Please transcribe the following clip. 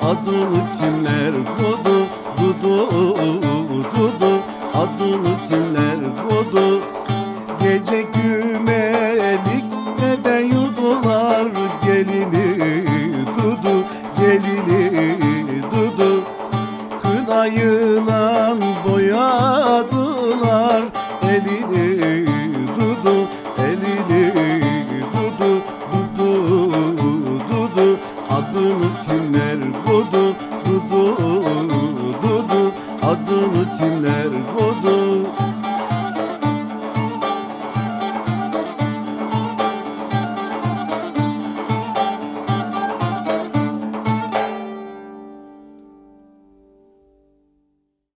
adını kimler koydu? Dudu, Dudu, adını kimler koydu? Gece gümelikte de yudular gelini Dudu, gelini Dudu. Kınayla boyadılar elini Dudu, elini Dudu, Dudu, Dudu. Adını kimler koydu?